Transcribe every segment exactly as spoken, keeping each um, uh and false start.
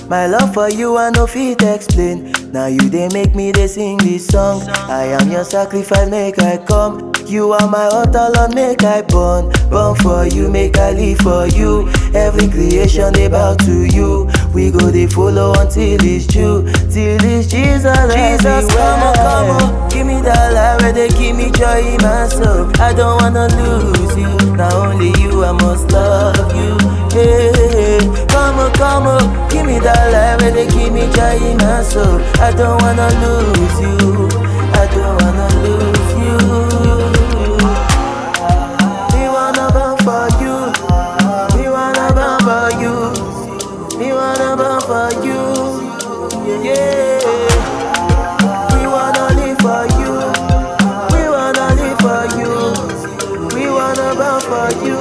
My love for you I no fit explain. Now you they make me they sing this song. I am your sacrifice, make I come. You are my altar, Lord, make I born. Born for you, make I live for you. Every creation they bow to you. We go they follow until it's true. Till it's Jesus. Jesus, come on, come on. Give me that life where they give me joy in my soul. I don't wanna lose you. Not only you, I must love you. Hey, come on, come on. Give me that life where they give me joy in my soul. I don't wanna lose you. I don't wanna lose you. We wanna burn for you. We wanna burn for you. We wanna burn for you. Yeah. We wanna live for you. We wanna live for you. We wanna burn for you.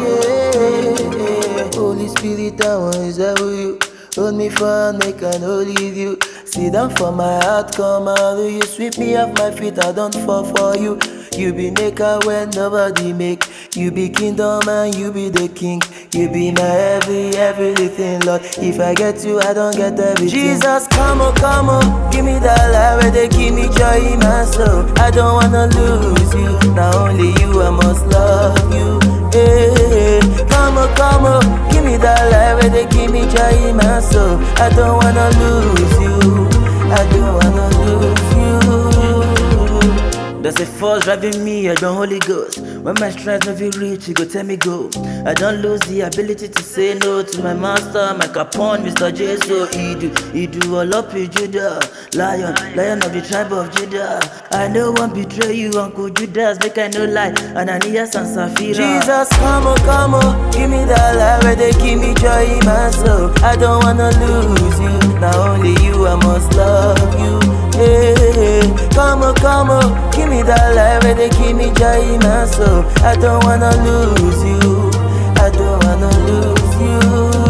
Yeah. Holy Spirit, I want is that with you. Hold me firm, make I no leave you. Sit down for my heart, come out. You sweep me off my feet, I don't fall for you. You be maker when nobody make. You be kingdom and you be the king. You be my every, everything, Lord. If I get you, I don't get everything. Jesus, come on, come on. Give me that life where they give me joy in my soul. I don't wanna lose you. Not only you, I must love you. Hey, come on, come on. Give me that life where they give me joy in my soul. I don't wanna lose you. I don't wanna lose you. There's a force driving me, I don't Holy Ghost. When my strength never reach, you go tell me go. I don't lose the ability to say no to my master, my capon, Mister J. So he do, he do all up with Judah. Lion, lion of the tribe of Judah. I know one betray you, Uncle Judas, make I no lie. Ananias and Sapphira. Jesus, come on, come on. Give me that life where they give me joy in my soul. I don't wanna lose you. Not only you, I must love you. Hey, come on, come on. Give me that life where they give me joy in my soul. I don't wanna lose you. I don't wanna lose you.